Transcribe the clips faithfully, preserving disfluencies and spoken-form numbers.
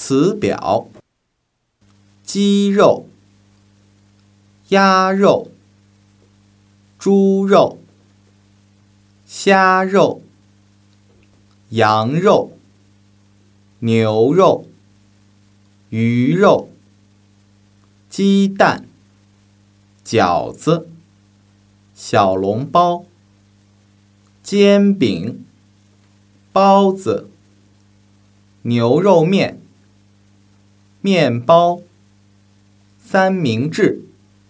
词表：鸡肉、鸭肉、猪肉、虾肉、羊肉、牛肉、鱼肉、鸡蛋、饺子、小笼包、煎饼、包子、牛肉面、面包、三明治。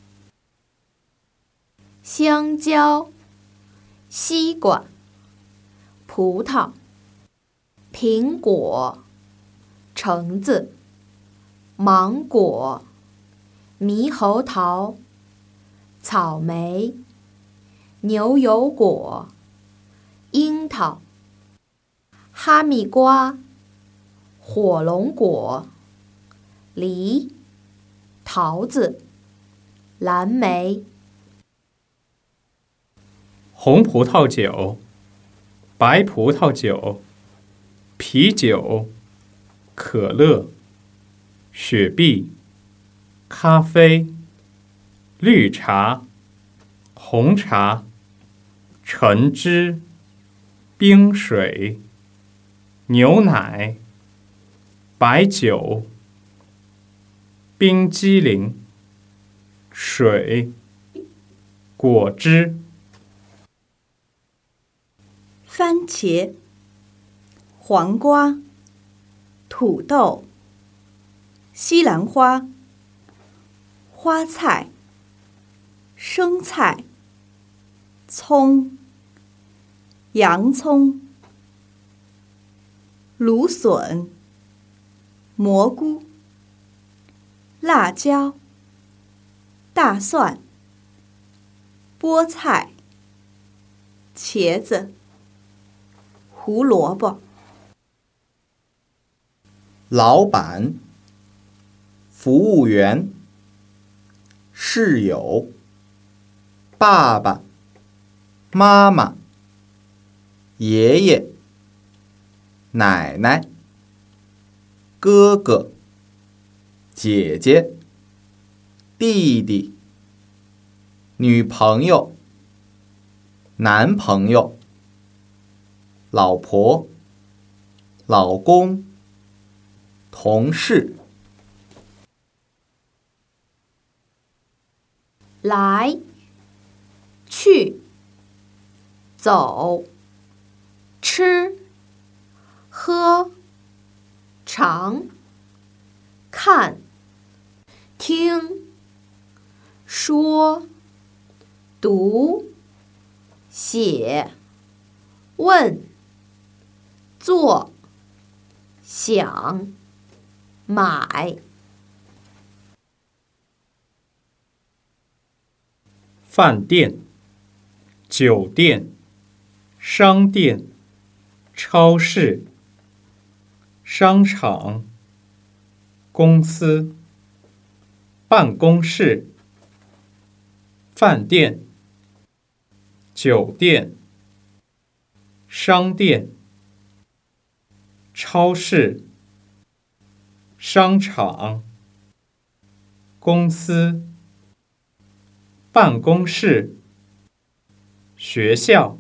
香蕉、西瓜、葡萄、苹果、橙子、芒果、猕猴桃、草莓、牛油果、樱桃、哈密瓜、火龙果、梨、桃子、蓝莓。 红葡萄酒、白葡萄酒、啤酒、可乐、雪碧、咖啡、绿茶、红茶、橙汁、冰水、牛奶、白酒、冰激凌、水、果汁。 番茄、黄瓜、土豆、西兰花、花菜、生菜、葱、洋葱、芦笋、蘑菇、辣椒、大蒜、菠菜、茄子、胡萝卜。 老板、服务员、室友、爸爸、妈妈、爷爷、奶奶、哥哥、姐姐、弟弟、女朋友、男朋友、老婆、老公、同事。 来、去、走、吃、喝、尝、看、听、说、读、写、问、做、想、买。 饭店、酒店、商店、超市、商场、公司、办公室、饭店、酒店、商店、超市、商场、公司、办公室、学校、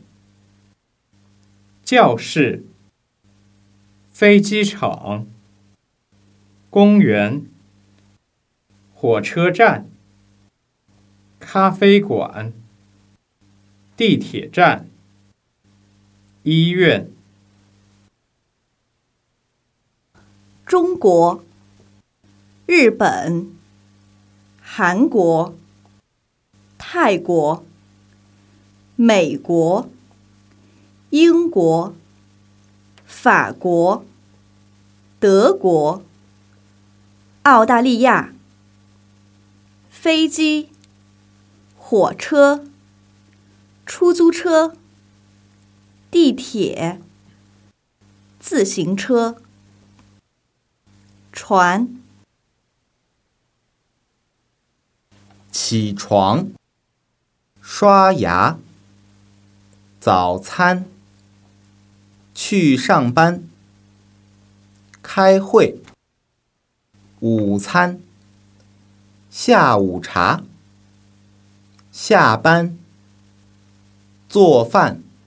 教室、飞机场、公园、火车站、咖啡馆、地铁站、医院。 中国、日本、韩国、泰国、美国、英国、法国、德国、澳大利亚。飞机、火车、出租车、地铁、自行车、船。 起床、刷牙、早餐、去上班、开会。 午餐、下午茶、下班、做饭。